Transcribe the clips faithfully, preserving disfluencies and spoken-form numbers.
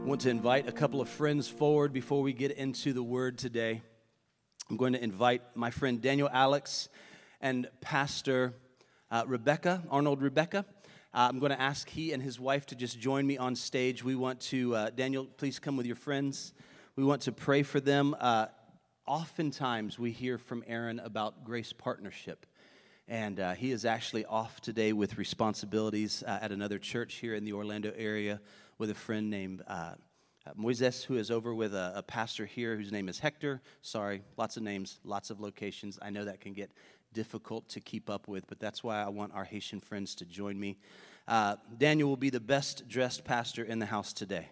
I want to invite a couple of friends forward before we get into the word today. I'm going to invite my friend Daniel Alex and Pastor uh, Rebecca, Arnold Rebecca. Uh, I'm going to ask he and his wife to just join me on stage. We want to, uh, Daniel, please come with your friends. We want to pray for them. Uh, oftentimes we hear from Aaron about Grace Partnership. And uh, he is actually off today with responsibilities uh, at another church here in the Orlando area with a friend named uh, Moises, who is over with a, a pastor here whose name is Hector. Sorry, lots of names, lots of locations. I know that can get difficult to keep up with, but that's why I want our Haitian friends to join me. Uh, Daniel will be the best dressed pastor in the house today.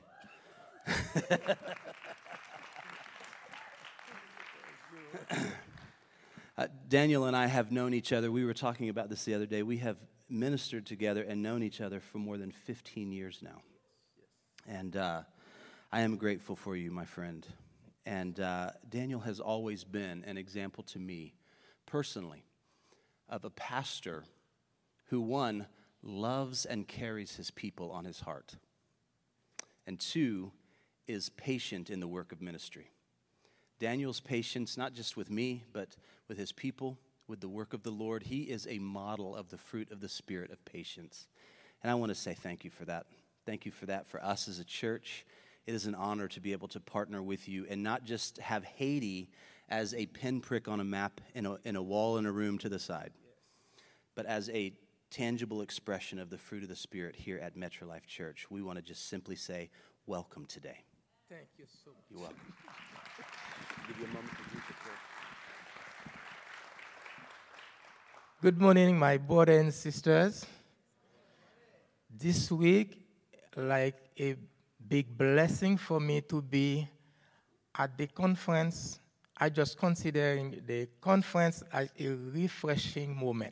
Uh, Daniel and I have known each other. We were talking about this the other day. We have ministered together and known each other for more than fifteen years now. And uh, I am grateful for you, my friend. And uh, Daniel has always been an example to me, personally, of a pastor who, one, loves and carries his people on his heart, and two, is patient in the work of ministry. Daniel's patience, not just with me, but with his people, with the work of the Lord. He is a model of the fruit of the Spirit of patience. And I want to say thank you for that. Thank you for that for us as a church. It is an honor to be able to partner with you and not just have Haiti as a pinprick on a map in a, in a wall in a room to the side, but as a tangible expression of the fruit of the Spirit here at Metro Life Church. We want to just simply say, welcome today. Thank you so much. You're welcome. Give you a moment to greet the church. Good morning, my brothers and sisters. This week, like a big blessing for me to be at the conference. I just considering the conference as a refreshing moment.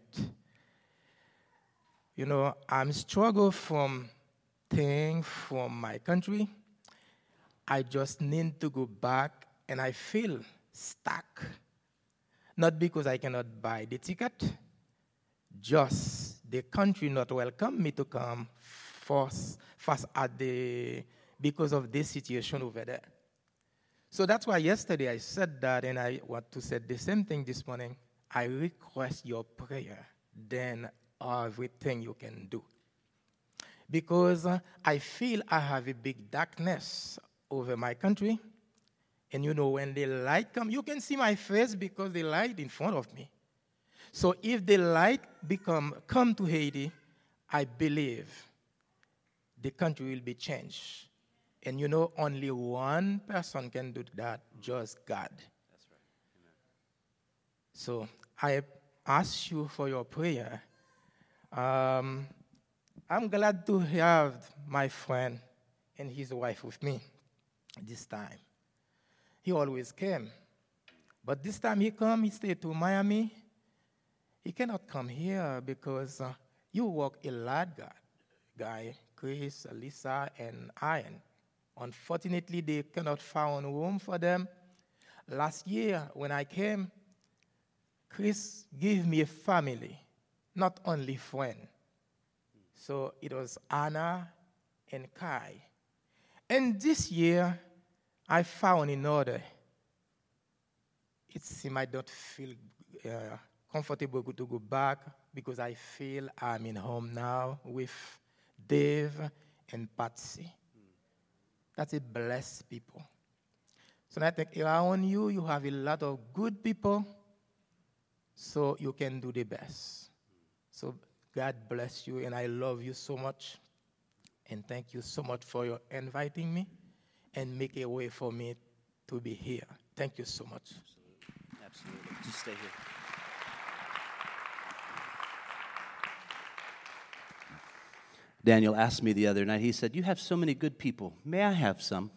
You know, I'm struggle from things from my country. I just need to go back, and I feel stuck. Not because I cannot buy the ticket, just the country not welcome me to come first, first at the, because of this situation over there. So that's why yesterday I said that, and I want to say the same thing this morning. I request your prayer, then everything you can do. Because uh, I feel I have a big darkness over my country. And you know, when the light comes, you can see my face because the light in front of me. So if the light become come to Haiti, I believe the country will be changed. And you know, only one person can do that, just God. That's right. Amen. So I ask you for your prayer. Um, I'm glad to have my friend and his wife with me this time. He always came. But this time he come, he stayed to Miami. He cannot come here because uh, you work a lot, guy, guy, Chris, Lisa, and Ian. Unfortunately, they cannot find room for them. Last year, when I came, Chris gave me a family, not only friend. So it was Anna and Kai. And this year, I found in order. It seems I don't feel uh, comfortable to go back because I feel I'm in home now with Dave and Patsy. Mm. That's a blessed people. So I think around you, you have a lot of good people, so you can do the best. So God bless you, and I love you so much. And thank you so much for your inviting me and make a way for me to be here. Thank you so much. Absolutely. Absolutely. Just stay here. Daniel asked me the other night, he said, you have so many good people. May I have some?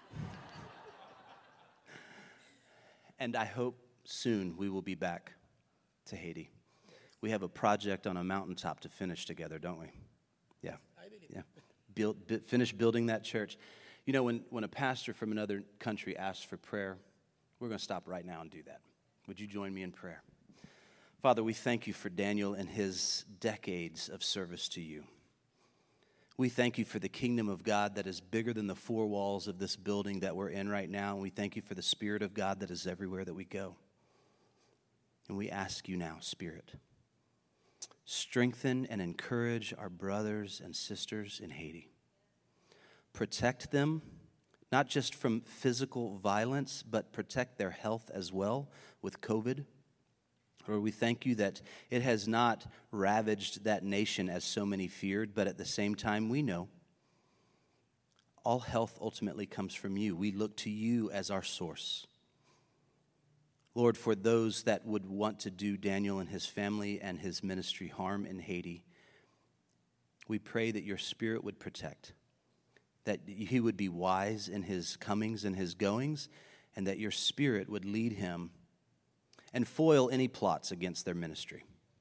And I hope soon we will be back to Haiti. We have a project on a mountaintop to finish together, don't we? Yeah. Yeah. Build, b- finish building that church. You know, when, when a pastor from another country asks for prayer, we're going to stop right now and do that. Would you join me in prayer? Father, we thank you for Daniel and his decades of service to you. We thank you for the kingdom of God that is bigger than the four walls of this building that we're in right now. And we thank you for the Spirit of God that is everywhere that we go. And we ask you now, Spirit, strengthen and encourage our brothers and sisters in Haiti. Protect them, not just from physical violence, but protect their health as well with COVID. Lord, we thank you that it has not ravaged that nation as so many feared, but at the same time, we know all health ultimately comes from you. We look to you as our source. Lord, for those that would want to do Daniel and his family and his ministry harm in Haiti, we pray that your Spirit would protect, that he would be wise in his comings and his goings, and that your Spirit would lead him and foil any plots against their ministry.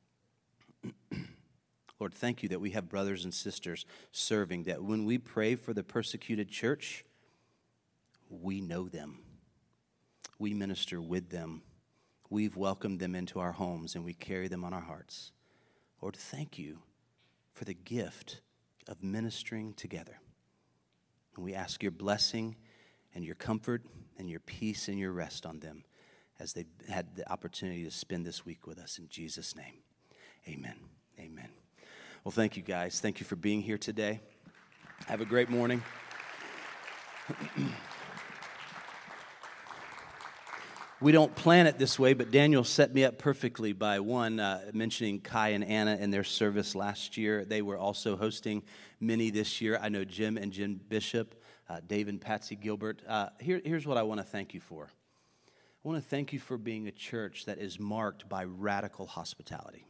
Lord, thank you that we have brothers and sisters serving, that when we pray for the persecuted church, we know them. We minister with them. We've welcomed them into our homes, and we carry them on our hearts. Lord, thank you for the gift of ministering together. And we ask your blessing and your comfort and your peace and your rest on them as they had the opportunity to spend this week with us. In Jesus' name, amen. Amen. Well, thank you, guys. Thank you for being here today. Have a great morning. We don't plan it this way, but Daniel set me up perfectly by, one, uh, mentioning Kai and Anna in their service last year. They were also hosting many this year. I know Jim and Jen Bishop, uh, Dave and Patsy Gilbert. Uh, here, here's what I want to thank you for. I want to thank you for being a church that is marked by radical hospitality.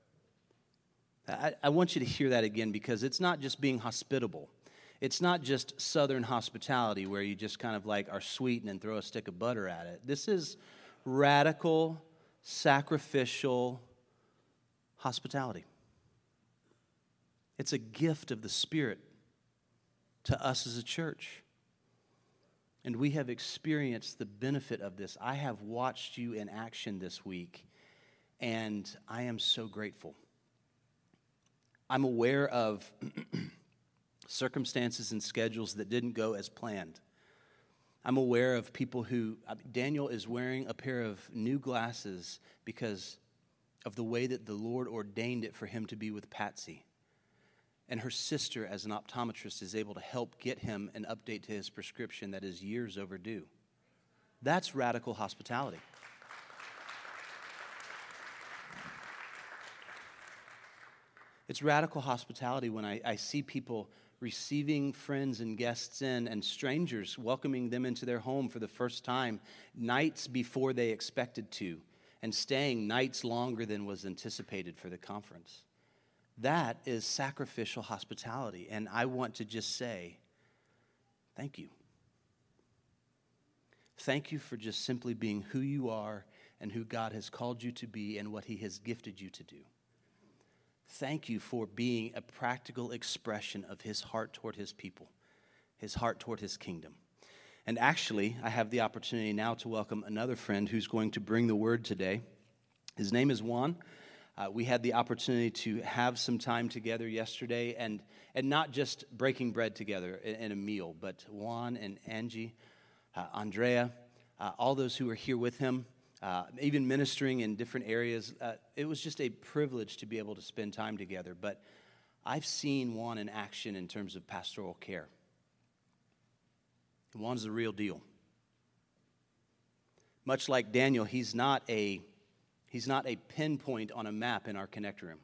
I, I want you to hear that again, because it's not just being hospitable. It's not just Southern hospitality where you just kind of like are sweet and then throw a stick of butter at it. This is radical, sacrificial hospitality. It's a gift of the Spirit to us as a church. And we have experienced the benefit of this. I have watched you in action this week, and I am so grateful. I'm aware of circumstances and schedules that didn't go as planned. I'm aware of people who, Daniel is wearing a pair of new glasses because of the way that the Lord ordained it for him to be with Patsy. And her sister, as an optometrist, is able to help get him an update to his prescription that is years overdue. That's radical hospitality. It's radical hospitality when I, I see people receiving friends and guests in and strangers, welcoming them into their home for the first time, nights before they expected to, and staying nights longer than was anticipated for the conference. That is sacrificial hospitality, and I want to just say, thank you. Thank you for just simply being who you are and who God has called you to be and what he has gifted you to do. Thank you for being a practical expression of his heart toward his people, his heart toward his kingdom. And actually, I have the opportunity now to welcome another friend who's going to bring the word today. His name is Juan. Uh, we had the opportunity to have some time together yesterday, and, and not just breaking bread together in, in a meal, but Juan and Angie, uh, Andrea, uh, all those who were here with him, uh, even ministering in different areas. Uh, it was just a privilege to be able to spend time together. But I've seen Juan in action in terms of pastoral care. Juan's the real deal. Much like Daniel, he's not a He's not a pinpoint on a map in our connect room.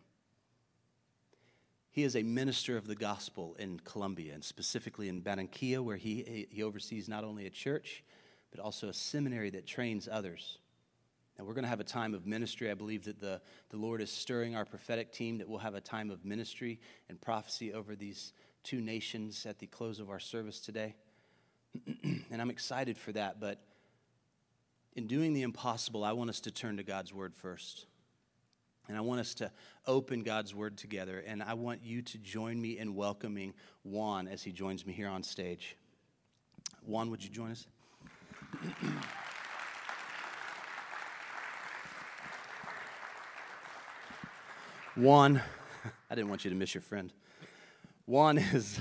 He is a minister of the gospel in Colombia, and specifically in Barranquilla, where he, he oversees not only a church, but also a seminary that trains others. And we're going to have a time of ministry. I believe that the, the Lord is stirring our prophetic team, that we'll have a time of ministry and prophecy over these two nations at the close of our service today. And I'm excited for that, but in doing the impossible, I want us to turn to God's word first. And I want us to open God's word together. And I want you to join me in welcoming Juan as he joins me here on stage. Juan, would you join us? Juan, I didn't want you to miss your friend. Juan is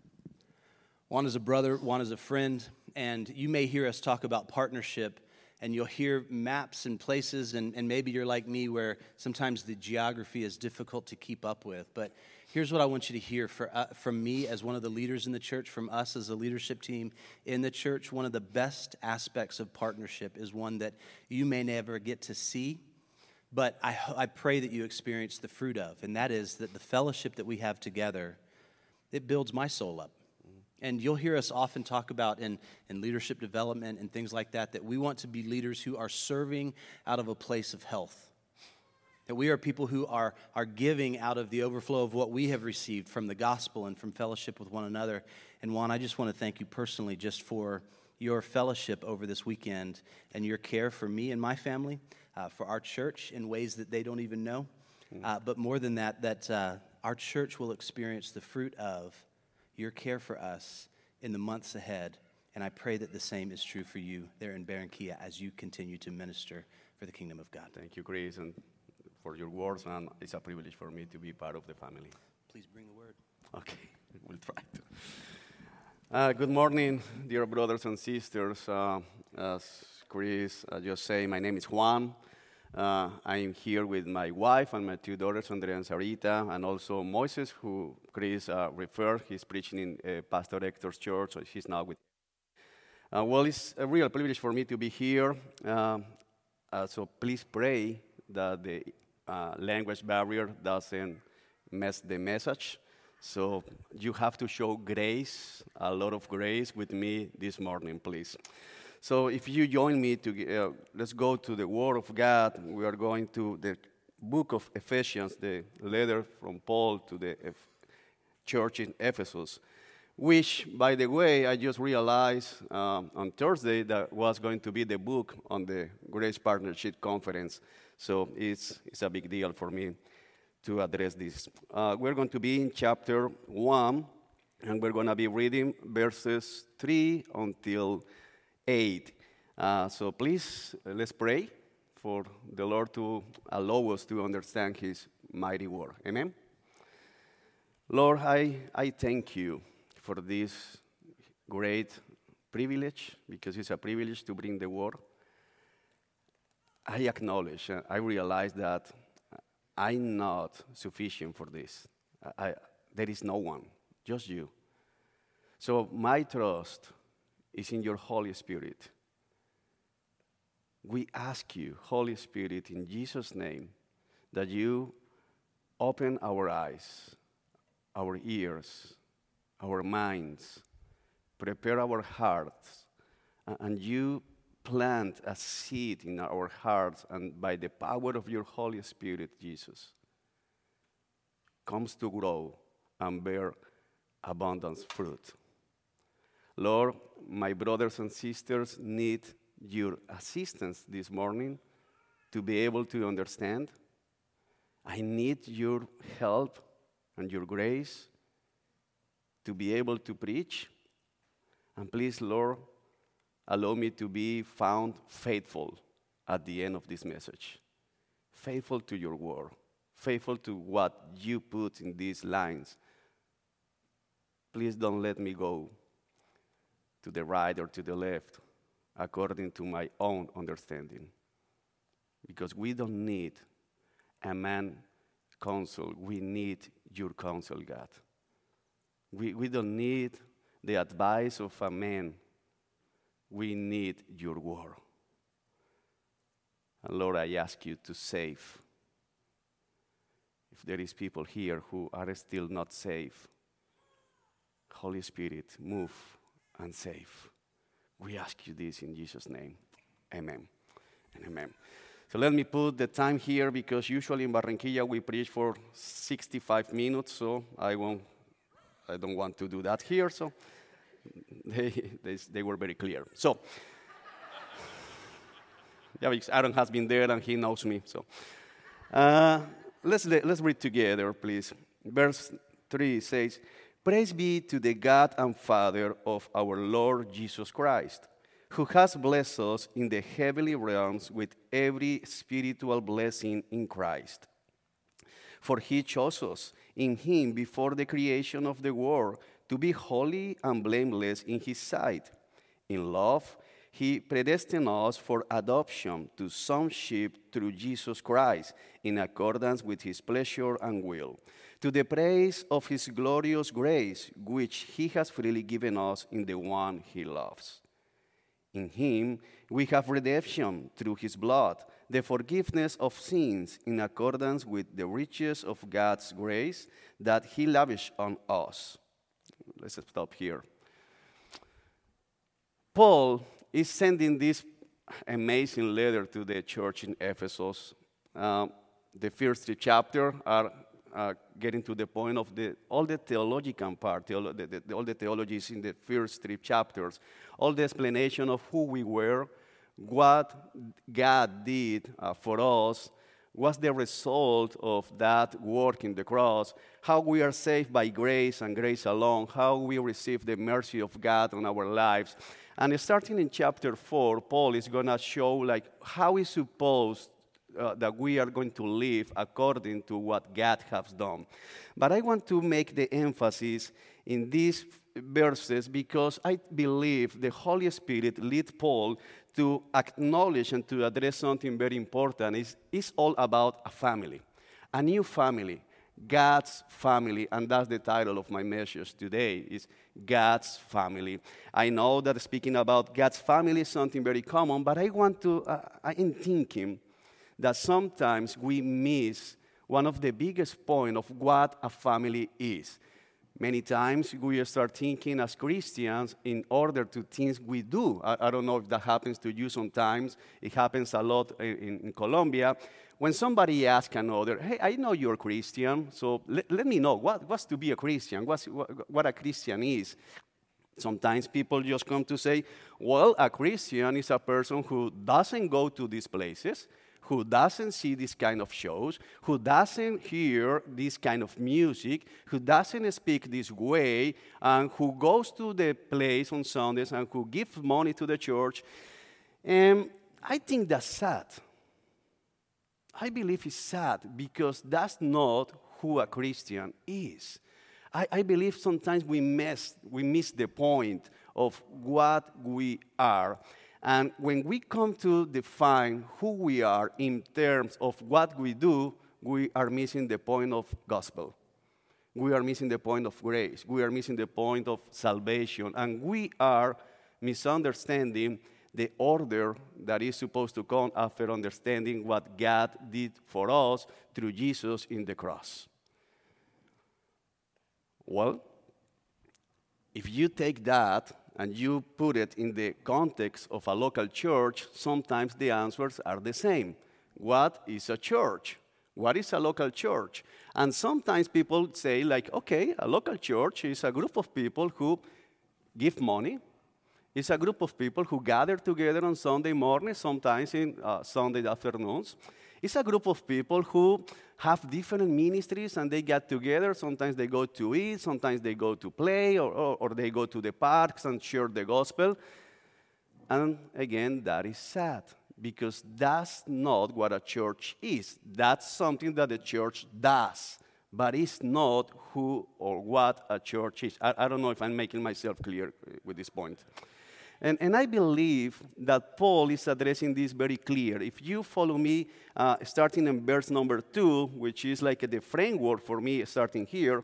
Juan is a brother, Juan is a friend, and you may hear us talk about partnership, and you'll hear maps and places, and, and maybe you're like me where sometimes the geography is difficult to keep up with. But here's what I want you to hear for, uh, from me as one of the leaders in the church, from us as a leadership team in the church. One of the best aspects of partnership is one that you may never get to see, but I, I pray that you experience the fruit of, and that is that the fellowship that we have together, it builds my soul up. And you'll hear us often talk about in, in leadership development and things like that, that we want to be leaders who are serving out of a place of health. That we are people who are, are giving out of the overflow of what we have received from the gospel and from fellowship with one another. And Juan, I just want to thank you personally just for your fellowship over this weekend and your care for me and my family, uh, for our church in ways that they don't even know. Uh, but more than that, that uh, our church will experience the fruit of your care for us in the months ahead. And I pray that the same is true for you there in Barranquilla as you continue to minister for the kingdom of God. Thank you, Chris, and for your words, and it's a privilege for me to be part of the family. Please bring the word. Okay, we'll try to. Uh, good morning, dear brothers and sisters. Uh, as Chris uh, just said, my name is Juan. Uh, I'm here with my wife and my two daughters, Andrea and Sarita, and also Moises, who Chris uh, referred. He's preaching in uh, Pastor Hector's church, so he's now with. Uh, well, it's a real privilege for me to be here. Uh, uh, so please pray that the uh, language barrier doesn't mess the message. So you have to show grace, a lot of grace with me this morning, please. So if you join me, to uh, let's go to the Word of God. We are going to the book of Ephesians, the letter from Paul to the Eph- church in Ephesus, which, by the way, I just realized um, on Thursday that was going to be the book on the Grace Partnership Conference. So it's, it's a big deal for me to address this. Uh, we're going to be in chapter one, and we're going to be reading verses three until eight. Uh, so please, uh, let's pray for the Lord to allow us to understand His mighty word. Amen? Lord, I, I thank you for this great privilege, because it's a privilege to bring the word. I acknowledge, uh, I realize that I'm not sufficient for this. I, I, there is no one, just you. So my trust is in your Holy Spirit. We ask you, Holy Spirit, in Jesus' name, that you open our eyes, our ears, our minds, prepare our hearts, and you plant a seed in our hearts, and by the power of your Holy Spirit, Jesus, comes to grow and bear abundant fruit. Lord, my brothers and sisters need your assistance this morning to be able to understand. I need your help and your grace to be able to preach. And please, Lord, allow me to be found faithful at the end of this message. Faithful to your word. Faithful to what you put in these lines. Please don't let me go to the right or to the left according to my own understanding. Because we don't need a man's counsel. We need your counsel, God. We, we don't need the advice of a man. We need your word. And Lord, I ask you to save. If there is people here who are still not saved, Holy Spirit, move and save. We ask you this in Jesus' name. Amen and amen. So let me put the time here, because usually in Barranquilla we preach for sixty-five minutes, so I won't, I don't want to do that here, so they, they, they were very clear. So, yeah, because Aaron has been there and he knows me, so. Uh, let's, let's read together, please. Verse three says, "Praise be to the God and Father of our Lord Jesus Christ, who has blessed us in the heavenly realms with every spiritual blessing in Christ. For he chose us in him before the creation of the world, to be holy and blameless in his sight. In love, he predestined us for adoption to sonship through Jesus Christ, in accordance with his pleasure and will, to the praise of his glorious grace, which he has freely given us in the one he loves. In him we have redemption through his blood, the forgiveness of sins in accordance with the riches of God's grace that he lavished on us. Let's stop here. Paul is sending this amazing letter to the church in Ephesus. Uh, the first three chapters are uh, getting to the point of the, all the theological part, theolo- the, the, all the theologies in the first three chapters, all the explanation of who we were, what God did uh, for us, what's the result of that work in the cross, how we are saved by grace and grace alone, how we receive the mercy of God on our lives. And starting in chapter four, Paul is going to show like how is supposed uh, that we are going to live according to what God has done. But I want to make the emphasis in these verses because I believe the Holy Spirit led Paul to acknowledge and to address something very important. It's, it's all about a family, a new family, God's family, and that's the title of my message today, is God's family. I know that speaking about God's family is something very common, but I want to, uh, I'm thinking that sometimes we miss one of the biggest points of what a family is. Many times we start thinking as Christians in order to things we do. I, I don't know if that happens to you sometimes. It happens a lot in, in Colombia. When somebody asks another, hey, I know you're Christian, so let, let me know, what, what's to be a Christian? What's, what, what a Christian is? Sometimes people just come to say, well, a Christian is a person who doesn't go to these places, who doesn't see this kind of shows, who doesn't hear this kind of music, who doesn't speak this way, and who goes to the place on Sundays and who gives money to the church. And I think that's sad. I believe it's sad because that's not who a Christian is. I, I believe sometimes we miss, we miss the point of what we are. And when we come to define who we are in terms of what we do, we are missing the point of gospel. We are missing the point of grace. We are missing the point of salvation. And we are misunderstanding the order that is supposed to come after understanding what God did for us through Jesus in the cross. Well, if you take that and you put it in the context of a local church, sometimes the answers are the same. What is a church? What is a local church? And sometimes people say, like, okay, a local church is a group of people who give money. It's a group of people who gather together on Sunday mornings, sometimes in uh, Sunday afternoons. It's a group of people who have different ministries and they get together. Sometimes they go to eat, sometimes they go to play, or, or, or they go to the parks and share the gospel. And again, that is sad because that's not what a church is. That's something that the church does, but it's not who or what a church is. I, I don't know if I'm making myself clear with this point. And, and I believe that Paul is addressing this very clear. If you follow me, uh, starting in verse number two, which is like the framework for me starting here,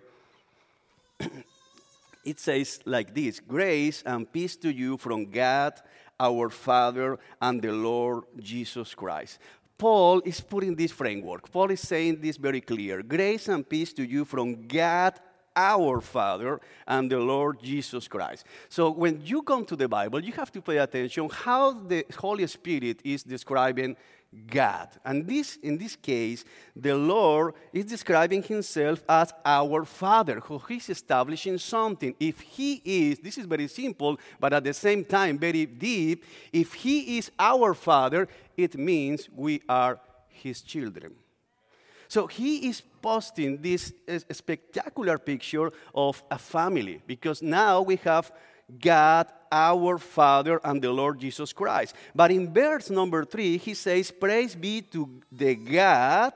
it says like this: grace and peace to you from God, our Father, and the Lord Jesus Christ. Paul is putting this framework. Paul is saying this very clear. Grace and peace to you from God, our Father, and the Lord Jesus Christ. So when you come to the Bible, you have to pay attention how the Holy Spirit is describing God. And this, in this case, the Lord is describing himself as our Father, who he's establishing something. If he is, this is very simple, but at the same time very deep, if he is our Father, it means we are his children. So he is posting this uh, spectacular picture of a family, because now we have God, our Father, and the Lord Jesus Christ. But in verse number three, he says, praise be to the God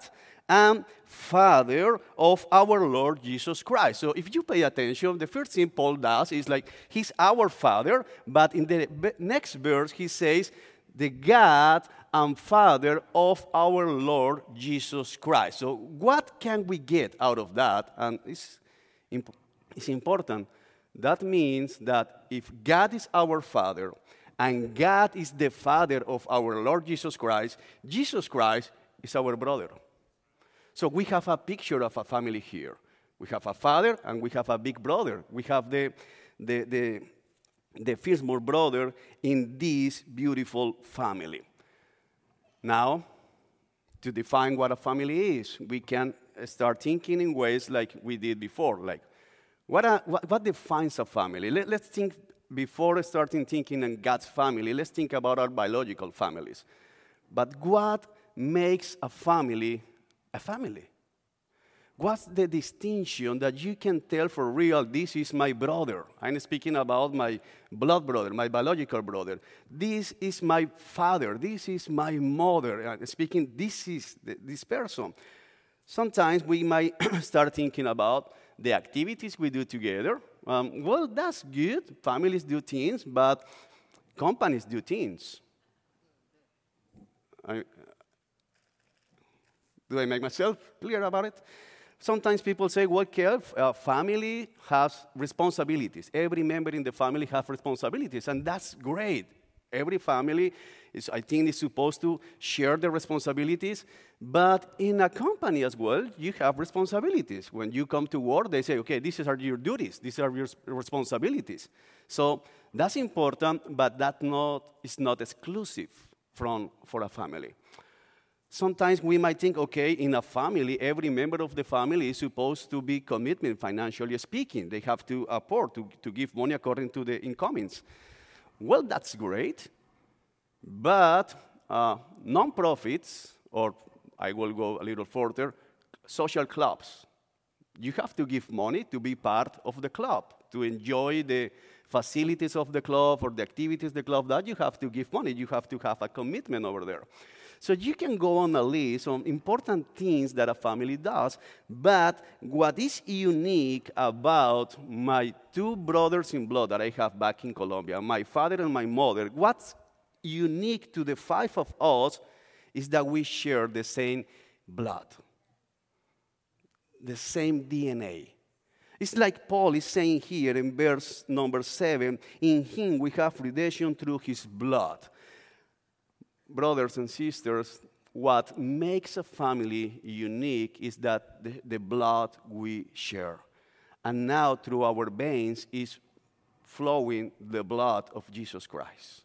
and Father of our Lord Jesus Christ. So if you pay attention, the first thing Paul does is like, he's our Father, but in the next verse he says, the God and Father of our Lord Jesus Christ. So what can we get out of that? And it's, imp- it's important. That means that if God is our Father, and God is the Father of our Lord Jesus Christ, Jesus Christ is our brother. So we have a picture of a family here. We have a father and we have a big brother. We have the, the, the, the firstborn brother in this beautiful family. Now, to define what a family is, we can start thinking in ways like we did before. Like, what, a, what, what defines a family? Let, let's think, before starting thinking in God's family, let's think about our biological families. But what makes a family a family? What's the distinction that you can tell for real, this is my brother? I'm speaking about my blood brother, my biological brother. This is my father. This is my mother. I'm speaking, this is the, this person. Sometimes we might start thinking about the activities we do together. Um, well, that's good. Families do things, but companies do things. I, do I make myself clear about it? Sometimes people say, well, Kev, uh, family has responsibilities. Every member in the family has responsibilities, and that's great. Every family, is, I think, is supposed to share the responsibilities, but in a company as well, you have responsibilities. When you come to work, they say, okay, these are your duties. These are your responsibilities. So that's important, but that not, is not exclusive from, for a family. Sometimes we might think, okay, in a family, every member of the family is supposed to be commitment, financially speaking. They have to afford to, to give money according to the incomings. Well, that's great, but uh, non-profits, or I will go a little further, social clubs. You have to give money to be part of the club, to enjoy the facilities of the club or the activities of the club. That you have to give money. You have to have a commitment over there. So you can go on a list of important things that a family does, but what is unique about my two brothers in blood that I have back in Colombia, my father and my mother, what's unique to the five of us is that we share the same blood, the same D N A. It's like Paul is saying here in verse number seven, in him we have redemption through his blood. Brothers and sisters, what makes a family unique is that the, the blood we share. And now through our veins is flowing the blood of Jesus Christ.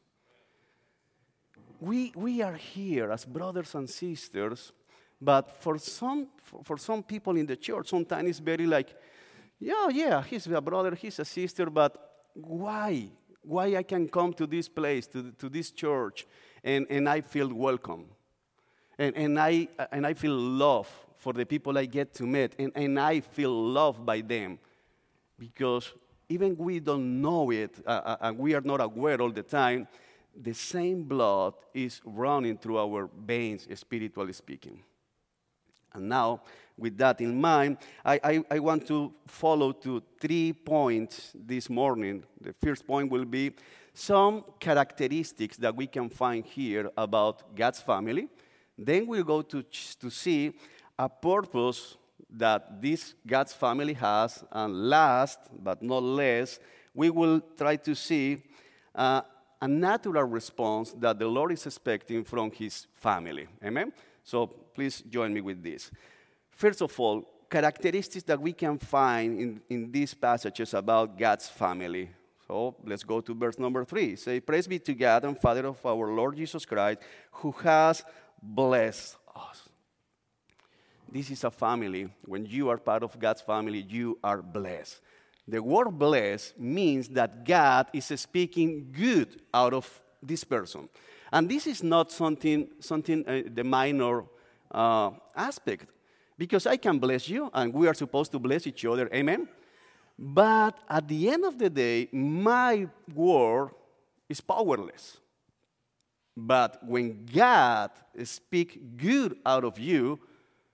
We, we are here as brothers and sisters, but for some, for, for some people in the church, sometimes it's very like, yeah, yeah, he's a brother, he's a sister, but why? Why I can come to this place, to, to this church, and, and I feel welcome. And, and, I, and I feel love for the people I get to meet, and, and I feel loved by them. Because even we don't know it, uh, and we are not aware all the time, the same blood is running through our veins, spiritually speaking. And now, with that in mind, I, I, I want to follow to three points this morning. The first point will be some characteristics that we can find here about God's family. Then we'll go to, to see a purpose that this God's family has. And last, but not less, we will try to see uh, a natural response that the Lord is expecting from his family. Amen? So please join me with this. First of all, characteristics that we can find in, in these passages about God's family. So let's go to verse number three. Say, praise be to God and Father of our Lord Jesus Christ, who has blessed us. This is a family. When you are part of God's family, you are blessed. The word blessed means that God is speaking good out of this person. And this is not something, something uh, the minor uh, aspect. Because I can bless you, and we are supposed to bless each other. Amen? But at the end of the day, my word is powerless. But when God speaks good out of you,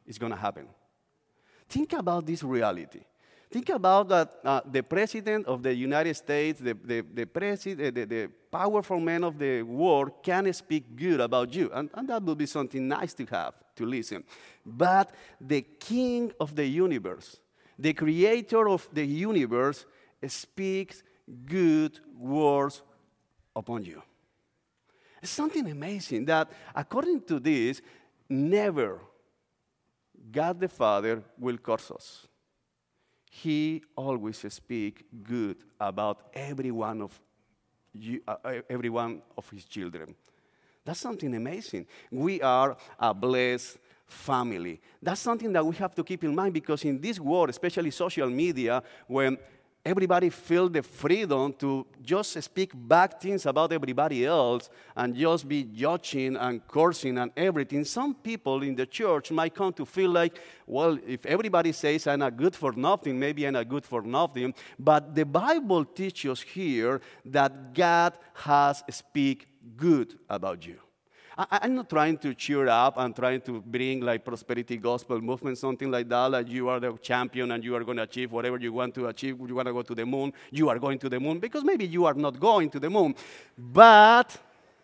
is going to happen. Think about this reality. Think about that uh, the president of the United States, the, the, the, president, the, the powerful man of the world can speak good about you. And, and that would be something nice to have, to listen. But the king of the universe, the creator of the universe, speaks good words upon you. It's something amazing that, according to this, never God the Father will curse us. He always speaks good about every one of you, uh, every one of his children. That's something amazing. We are a blessed family. That's something that we have to keep in mind, because in this world, especially social media, when everybody feels the freedom to just speak bad things about everybody else and just be judging and cursing and everything, some people in the church might come to feel like, well, if everybody says I'm not good for nothing, maybe I'm not good for nothing. But the Bible teaches here that God has speak good about you. I, I'm not trying to cheer up and trying to bring like prosperity gospel movement, something like that, like you are the champion and you are going to achieve whatever you want to achieve. You want to go to the moon, you are going to the moon, because maybe you are not going to the moon. But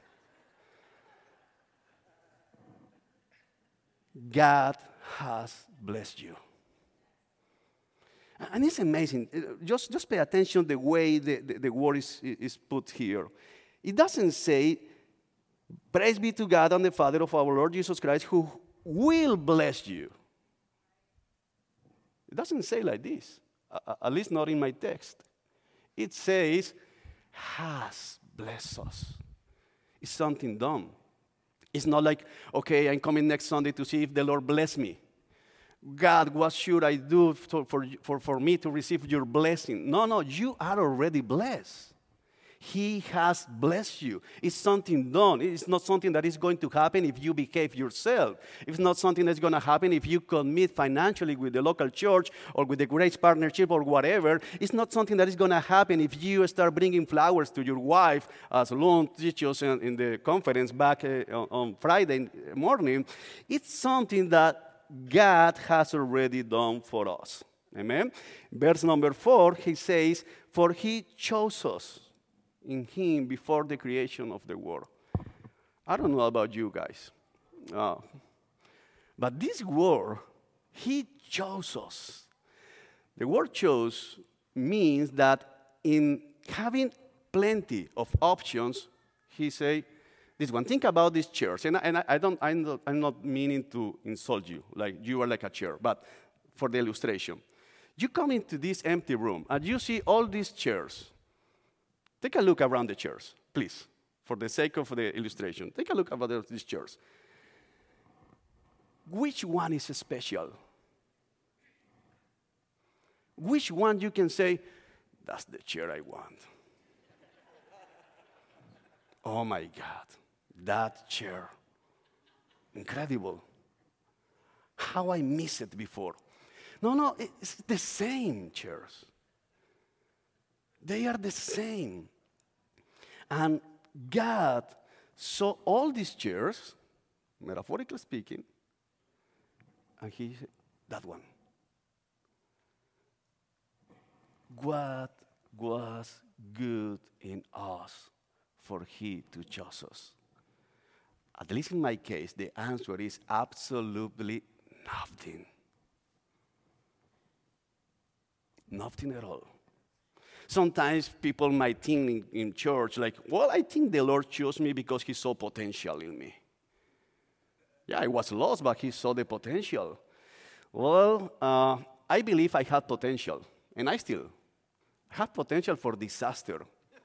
God has blessed you. And it's amazing. Just, just pay attention the way the, the, the word is, is put here. It doesn't say, praise be to God and the Father of our Lord Jesus Christ, who will bless you. It doesn't say like this, at least not in my text. It says, has blessed us. It's something done. It's not like, okay, I'm coming next Sunday to see if the Lord bless me. God, what should I do for, for, for, for me to receive your blessing? No, no, you are already blessed. He has blessed you. It's something done. It's not something that is going to happen if you behave yourself. It's not something that's going to happen if you commit financially with the local church or with the Grace Partnership or whatever. It's not something that is going to happen if you start bringing flowers to your wife, as Lon teaches in, in the conference back uh, on, on Friday morning. It's something that God has already done for us. Amen? Verse number four, he says, for he chose us in him before the creation of the world. I don't know about you guys, uh, but this word, he chose us. The word chose means that in having plenty of options, he say, this one, think about these chairs. And, I, and I, I don't, I'm, not, I'm not meaning to insult you, like you are like a chair, but for the illustration. You come into this empty room and you see all these chairs. Take a look around the chairs, please, for the sake of the illustration. Take a look at these chairs. Which one is special? Which one you can say, that's the chair I want? Oh my God, that chair. Incredible. How I missed it before. No, no, it's the same chairs. They are the same. And God saw all these chairs, metaphorically speaking, and he said, that one. What was good in us for he to choose us? At least in my case, the answer is absolutely nothing. Nothing at all. Sometimes people might think in, in church, like, well, I think the Lord chose me because he saw potential in me. Yeah, I was lost, but he saw the potential. Well, uh, I believe I had potential, and I still have potential for disaster.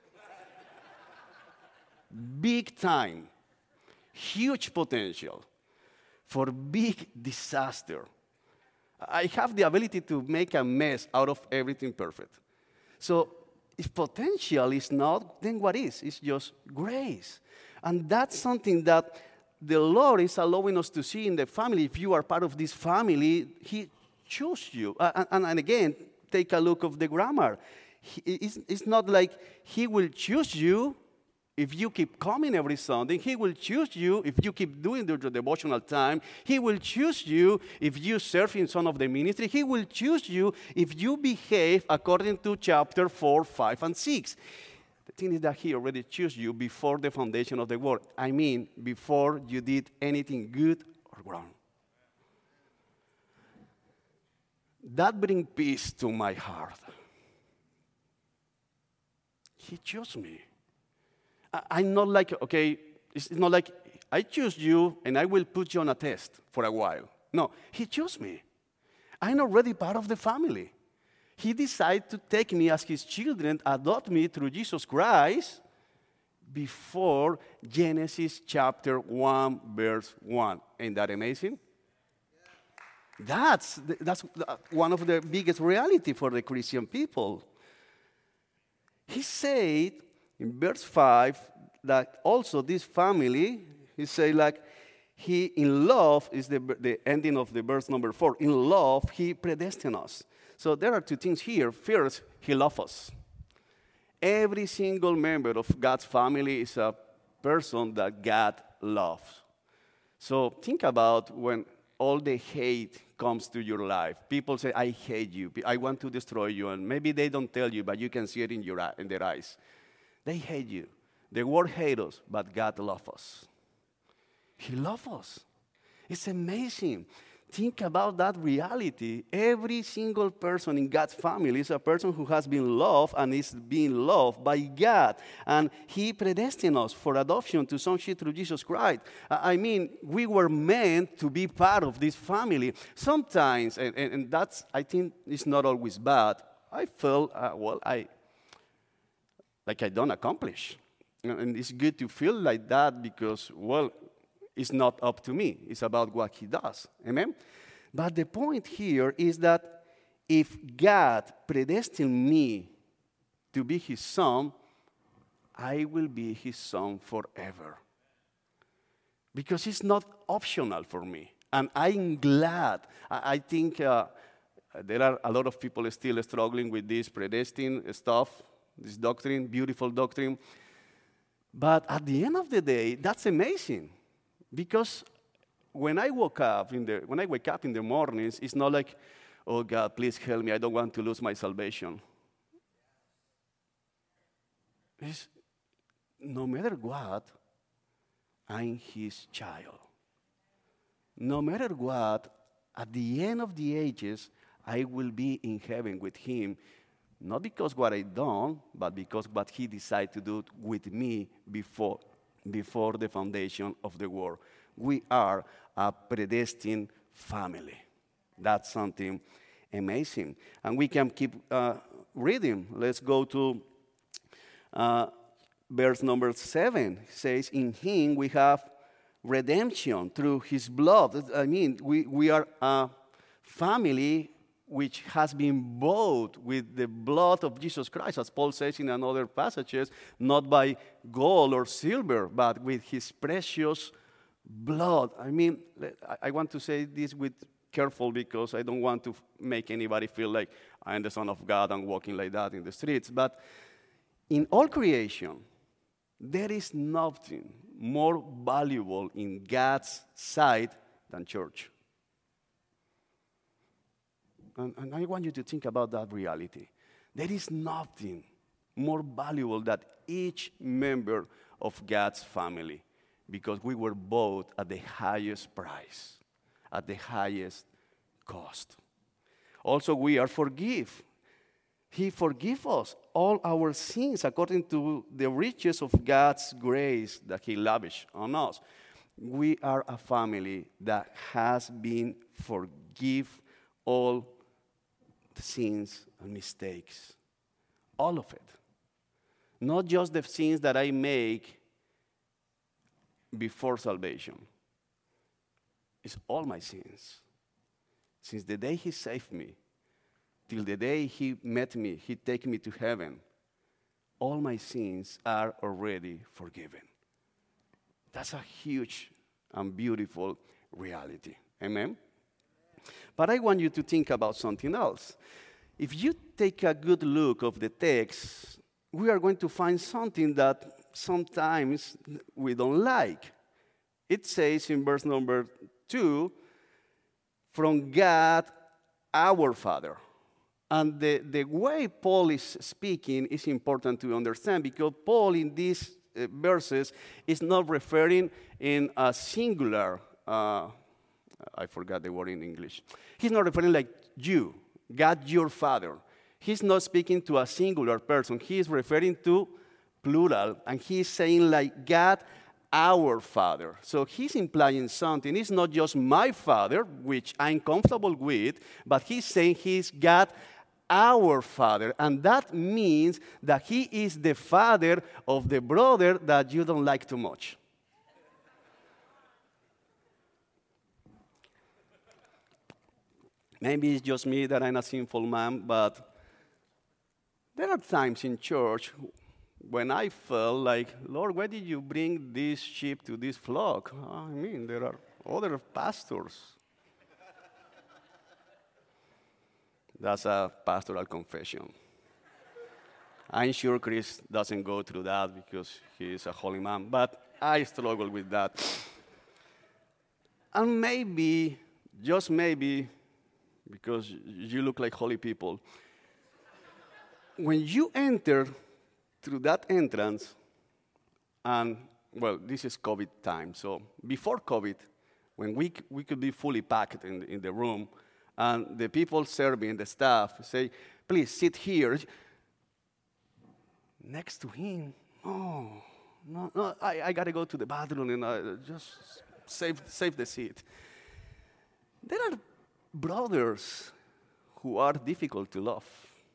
Big time, huge potential for big disaster. I have the ability to make a mess out of everything perfect. So if potential is not, then what is? It's just grace. And that's something that the Lord is allowing us to see in the family. If you are part of this family, he chose you. Uh, and, and again, take a look of the grammar. He, it's, it's not like he will choose you If you keep coming every Sunday, he will choose you. If you keep doing the, the devotional time, he will choose you. If you serve in some of the ministry, he will choose you if you behave according to chapter four, five, and six. The thing is that he already chose you before the foundation of the world. I mean, before you did anything good or wrong. That brings peace to my heart. He chose me. I'm not like, okay, it's not like I choose you and I will put you on a test for a while. No, he chose me. I'm already part of the family. He decided to take me as his children, adopt me through Jesus Christ before Genesis chapter one, verse one. Ain't that amazing? That's, that's one of the biggest reality for the Christian people. He said, in verse five, that also this family, he said, like, he in love is the, the ending of the verse number four. In love, he predestined us. So there are two things here. First, he loves us. Every single member of God's family is a person that God loves. So think about when all the hate comes to your life. People say, I hate you. I want to destroy you. And maybe they don't tell you, but you can see it in, your, in their eyes. They hate you. The world hates us, but God loves us. He loves us. It's amazing. Think about that reality. Every single person in God's family is a person who has been loved and is being loved by God. And he predestined us for adoption to sonship through Jesus Christ. I mean, we were meant to be part of this family. Sometimes, and, and, and that's, I think, it's not always bad. I felt, uh, well, I... like I don't accomplish. And it's good to feel like that because, well, it's not up to me. It's about what he does. Amen? But the point here is that if God predestined me to be his son, I will be his son forever. Because it's not optional for me. And I'm glad. I, I think uh, there are a lot of people still struggling with this predestined stuff. This doctrine, beautiful doctrine. But at the end of the day, that's amazing. Because when I woke up in the when I wake up in the mornings, it's not like, oh God, please help me, I don't want to lose my salvation. It's, no matter what, I'm his child. No matter what, at the end of the ages, I will be in heaven with him. Not because what I done, but because what he decided to do with me before, before the foundation of the world. We are a predestined family. That's something amazing. And we can keep uh, reading. Let's go to uh, verse number seven. It says, in him we have redemption through his blood. I mean, we, we are a family which has been bought with the blood of Jesus Christ, as Paul says in another passages, not by gold or silver, but with his precious blood. I mean, I want to say this with careful because I don't want to make anybody feel like I am the Son of God and walking like that in the streets. But in all creation, there is nothing more valuable in God's sight than church. And, and I want you to think about that reality. There is nothing more valuable than each member of God's family because we were bought at the highest price, at the highest cost. Also, we are forgiven. He forgives us all our sins according to the riches of God's grace that he lavished on us. We are a family that has been forgiven all the sins and mistakes. All of it. Not just the sins that I make before salvation. It's all my sins. Since the day he saved me, till the day he met me, he take me to heaven, all my sins are already forgiven. That's a huge and beautiful reality. Amen? But I want you to think about something else. If you take a good look of the text, we are going to find something that sometimes we don't like. It says in verse number two, from God, our Father. And the, the way Paul is speaking is important to understand, because Paul in these uh, verses is not referring in a singular, uh, I forgot the word in English. He's not referring like you, God your Father. He's not speaking to a singular person. He is referring to plural, and he's saying like God our Father. So he's implying something. It's not just my Father, which I'm comfortable with, but he's saying he's God our Father. And that means that he is the father of the brother that you don't like too much. Maybe it's just me that I'm a sinful man, but there are times in church when I felt like, Lord, why did you bring this sheep to this flock? I mean, there are other pastors. That's a pastoral confession. I'm sure Chris doesn't go through that because he is a holy man, but I struggle with that. And maybe, just maybe, because you look like holy people, when you enter through that entrance, and, well, this is COVID time, so before COVID, when we, we could be fully packed in the, in the room, and the people serving, the staff, say, please sit here next to him. Oh, no, no, I, I got to go to the bathroom, and I just save, save the seat. There are brothers who are difficult to love.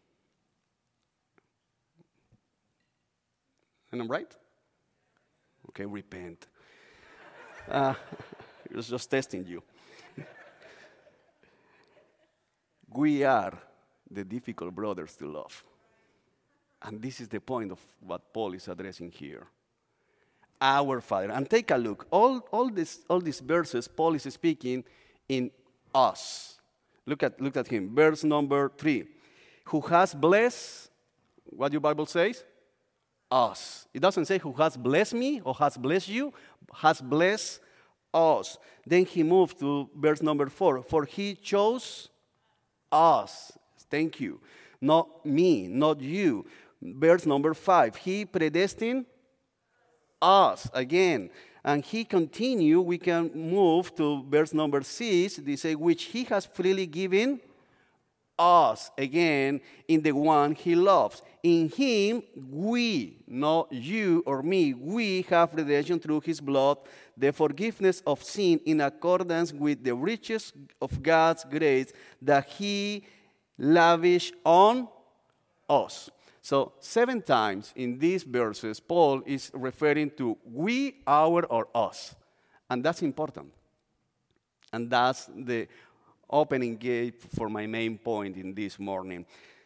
And I'm right? Okay, repent. Uh, he was just testing you. We are the difficult brothers to love. And this is the point of what Paul is addressing here. Our Father. And take a look. All, all, this, all these verses, Paul is speaking in us. Look at, look at him. Verse number three. Who has blessed, what your Bible says? Us. It doesn't say who has blessed me or has blessed you, has blessed us. Then he moved to verse number four. For he chose us. Thank you. Not me, not you. Verse number five. He predestined us again. And he continue, we can move to verse number six. They say, which he has freely given us again in the one he loves. In him, we, not you or me, we have redemption through his blood, the forgiveness of sin in accordance with the riches of God's grace that he lavished on us. So seven times in these verses, Paul is referring to we, our, or us. And that's important. And that's the opening gate for my main point in this morning.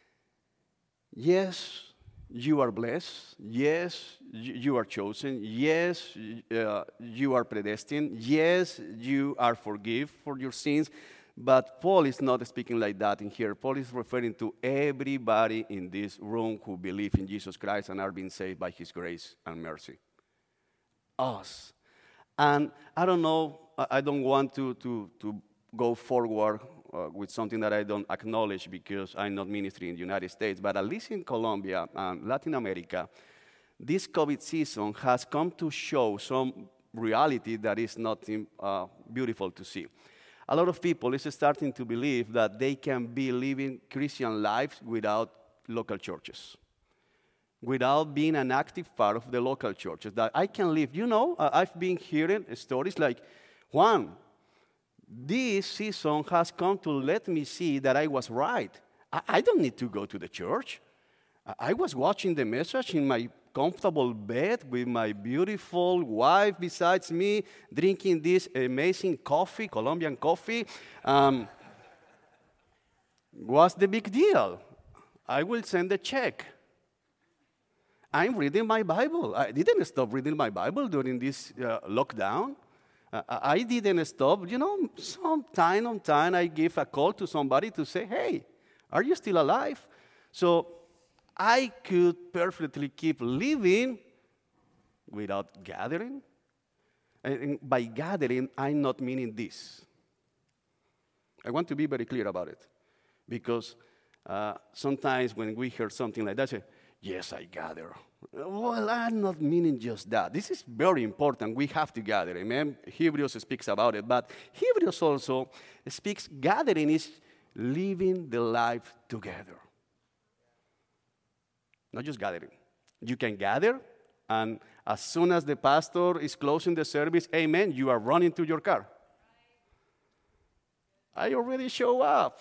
Yes, you are blessed. Yes, you are chosen. Yes, uh, you are predestined. Yes, you are forgiven for your sins. But Paul is not speaking like that in here. Paul is referring to everybody in this room who believe in Jesus Christ and are being saved by his grace and mercy. Us. And I don't know, I don't want to, to, to go forward uh, with something that I don't acknowledge because I'm not ministry in the United States, but at least in Colombia and Latin America, this COVID season has come to show some reality that is not uh, beautiful to see. A lot of people is starting to believe that they can be living Christian lives without local churches, without being an active part of the local churches, that I can live. You know, uh, I've been hearing stories like, Juan, this season has come to let me see that I was right. I, I don't need to go to the church. I, I was watching the message in my comfortable bed with my beautiful wife besides me, drinking this amazing coffee, Colombian coffee. Um, what's the big deal? I will send a check. I'm reading my Bible. I didn't stop reading my Bible during this uh, lockdown. Uh, I didn't stop. You know, some time on time I give a call to somebody to say, hey, are you still alive? So I could perfectly keep living without gathering. And by gathering, I'm not meaning this. I want to be very clear about it. Because uh, sometimes when we hear something like that, say, yes, I gather. Well, I'm not meaning just that. This is very important. We have to gather. Amen. Hebrews speaks about it. But Hebrews also speaks, gathering is living the life together. Not just gathering. You can gather, and as soon as the pastor is closing the service, amen, you are running to your car. I already show up.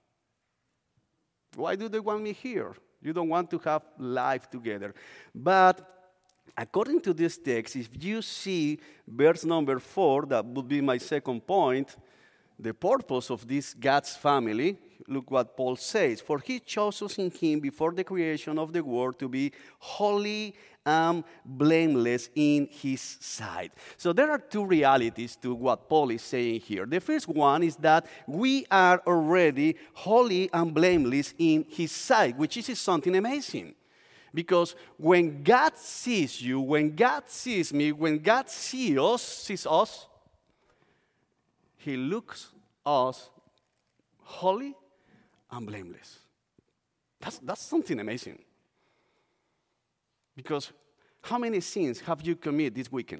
Why do they want me here? You don't want to have life together. But according to this text, if you see verse number four, that would be my second point, the purpose of this God's family, look what Paul says. For he chose us in him before the creation of the world to be holy and blameless in his sight. So there are two realities to what Paul is saying here. The first one is that we are already holy and blameless in his sight, which is something amazing. Because when God sees you, when God sees me, when God sees us, sees us, he looks us holy and blameless. That's, that's something amazing. Because how many sins have you committed this weekend?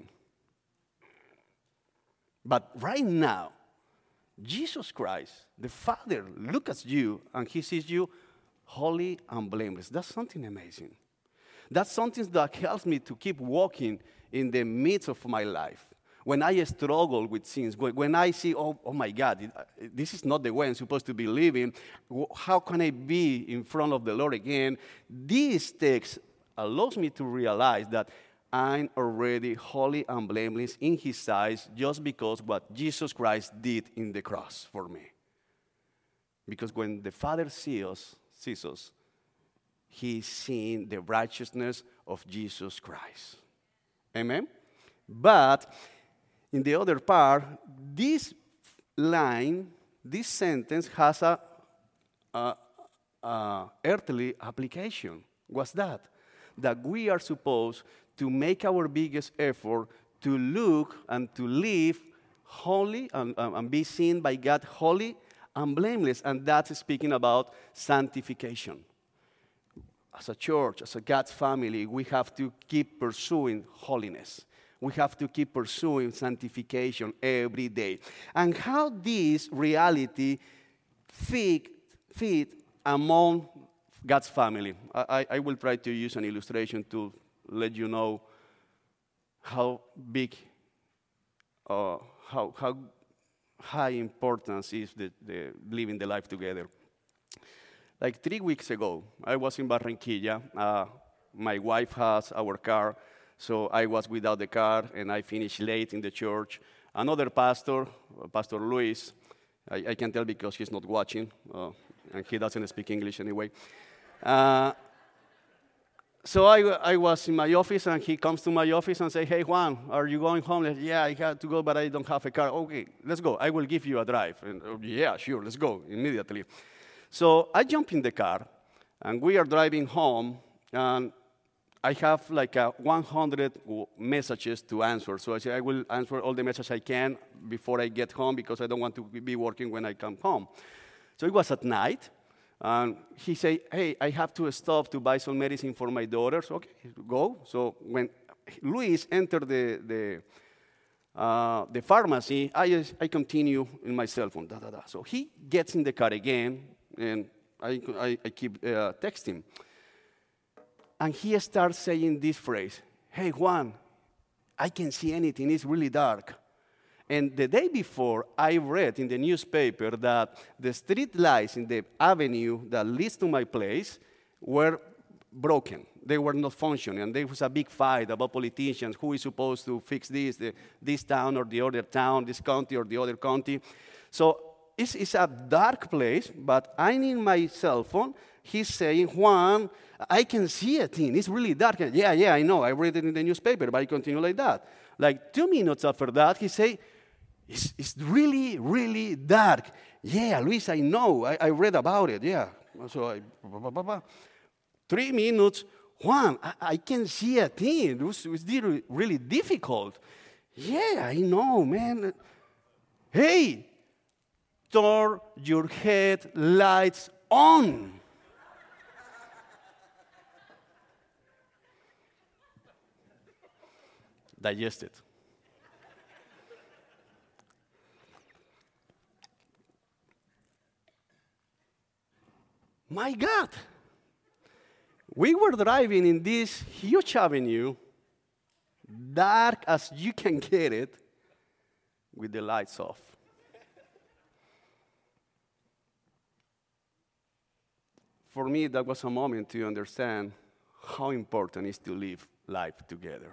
But right now, Jesus Christ, the Father, looks at you and he sees you holy and blameless. That's something amazing. That's something that helps me to keep walking in the midst of my life. When I struggle with sins, when I see, oh, oh my God, this is not the way I'm supposed to be living, how can I be in front of the Lord again? This text allows me to realize that I'm already holy and blameless in his eyes just because what Jesus Christ did in the cross for me. Because when the Father sees us, sees us, he's seeing the righteousness of Jesus Christ. Amen? But in the other part, this line, this sentence has a, a, a earthly application. What's that? That we are supposed to make our biggest effort to look and to live holy and, and be seen by God holy and blameless. And that's speaking about sanctification. As a church, as a God's family, we have to keep pursuing holiness. We have to keep pursuing sanctification every day. And how this reality fit, fit among God's family. I, I will try to use an illustration to let you know how big, uh, how, how high importance is the, the living the life together. Like three weeks ago, I was in Barranquilla. Uh, my wife has our car. So I was without the car, and I finished late in the church. Another pastor, Pastor Luis, I, I can tell because he's not watching, uh, and he doesn't speak English anyway. Uh, so I, I was in my office, and he comes to my office and says, hey, Juan, are you going home? I said, yeah, I have to go, but I don't have a car. Okay, let's go. I will give you a drive. And, oh, yeah, sure, let's go immediately. So I jump in the car, and we are driving home, and I have like a one hundred messages to answer. So I say I will answer all the messages I can before I get home because I don't want to be working when I come home. So it was at night. And he said, hey, I have to stop to buy some medicine for my daughter. So, okay, go. So when Luis entered the, the, uh, the pharmacy, I, just, I continue in my cell phone. Da, da, da. So he gets in the car again, and I, I, I keep uh, texting. And he starts saying this phrase, hey, Juan, I can't see anything. It's really dark. And the day before, I read in the newspaper that the street lights in the avenue that leads to my place were broken. They were not functioning. And there was a big fight about politicians, who is supposed to fix this, the, this town or the other town, this county or the other county. So it's, it's a dark place, but I'm in my cell phone. He's saying, Juan, I can see a thing. It's really dark. Yeah, yeah, I know. I read it in the newspaper, but I continue like that. Like two minutes after that, he say, it's, it's really, really dark. Yeah, Luis, I know. I, I read about it. Yeah. So I, bah, bah, bah, bah. Three minutes, Juan, I, I can see a thing. It was, it was really, really difficult. Yeah, I know, man. Hey, turn your headlights on. Digest it. My God. We were driving in this huge avenue, dark as you can get it, with the lights off. For me, that was a moment to understand how important it is to live life together.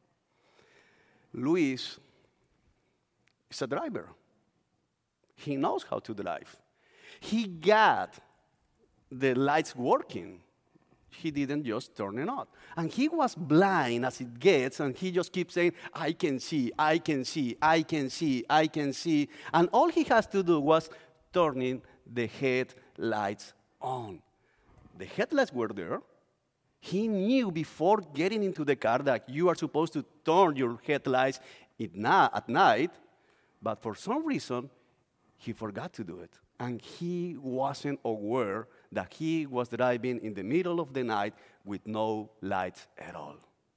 Luis is a driver. He knows how to drive. He got the lights working. He didn't just turn it on. And he was blind as it gets, and he just keeps saying, I can see, I can see, I can see, I can see. And all he has to do was turning the headlights on. The headlights were there. He knew before getting into the car that you are supposed to turn your headlights at night, but for some reason, he forgot to do it. And he wasn't aware that he was driving in the middle of the night with no lights at all.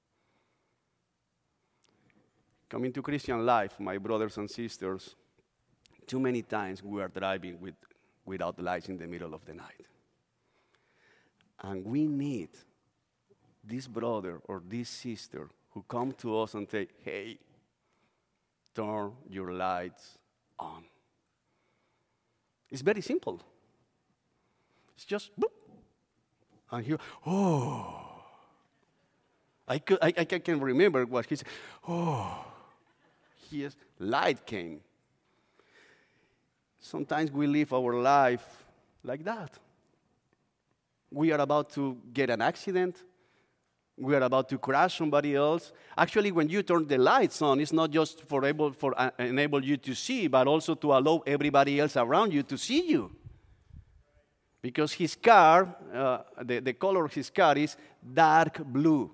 Coming to Christian life, my brothers and sisters, too many times we are driving with, without lights in the middle of the night. And we need this brother or this sister who come to us and say, hey, turn your lights on. It's very simple. It's just, boop. And here, oh. I, could, I, I can remember what he said. Oh, his light came. Sometimes we live our life like that. We are about to get an accident. We are about to crash somebody else. Actually, when you turn the lights on, it's not just for able for uh, enable you to see, but also to allow everybody else around you to see you. Because his car, uh, the, the color of his car is dark blue.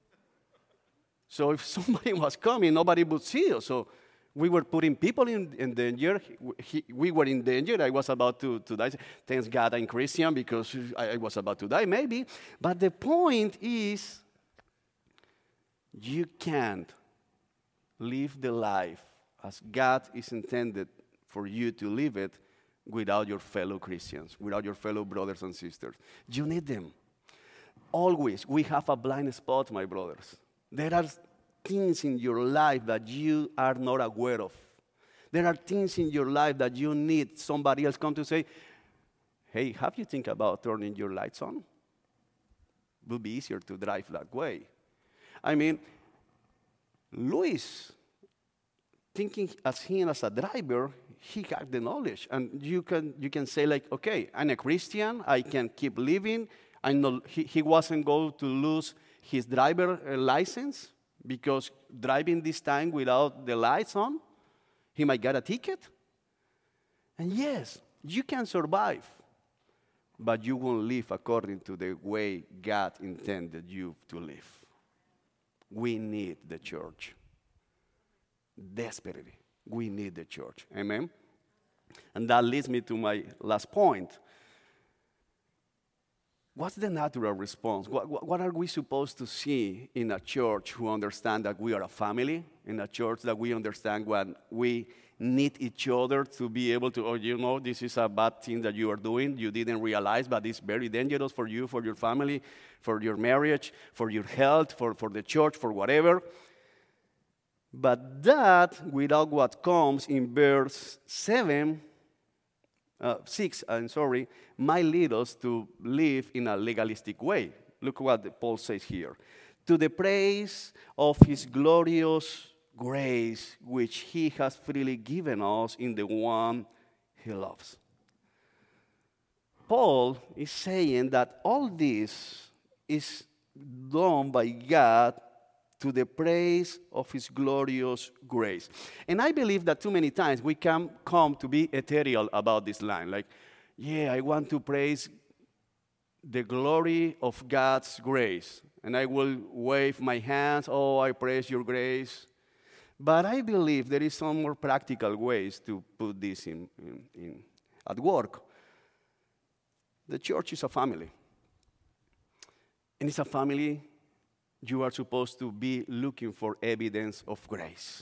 So if somebody was coming, nobody would see us. So we were putting people in, in danger. He, we were in danger. I was about to, to die. Thanks God I'm Christian because I, I was about to die, maybe. But the point is, you can't live the life as God is intended for you to live it without your fellow Christians, without your fellow brothers and sisters. You need them. Always, we have a blind spot, my brothers. There are things in your life that you are not aware of. There are things in your life that you need somebody else come to say, hey, have you think about turning your lights on? It would be easier to drive that way. I mean, Luis, thinking as him as a driver, he had the knowledge. And you can you can say like, okay, I'm a Christian, I can keep living. I know he, he wasn't going to lose his driver license because driving this time without the lights on, he might get a ticket. And yes, you can survive, but you won't live according to the way God intended you to live. We need the church. Desperately, we need the church. Amen? And that leads me to my last point. What's the natural response? What, what, what are we supposed to see in a church who understand that we are a family? In a church that we understand when we need each other to be able to, oh, you know, this is a bad thing that you are doing. You didn't realize, but it's very dangerous for you, for your family, for your marriage, for your health, for, for the church, for whatever. But that, without what comes in verse seven, uh, six, I'm sorry, might lead us to live in a legalistic way. Look what Paul says here. To the praise of his glorious grace, which he has freely given us in the one he loves. Paul is saying that all this is done by God to the praise of his glorious grace. And I believe that too many times we can come to be ethereal about this line. Like, yeah, I want to praise the glory of God's grace. and I will wave my hands, oh, I praise your grace. But I believe there is some more practical ways to put this in, in, in at work. The church is a family. And it's a family you are supposed to be looking for evidence of grace.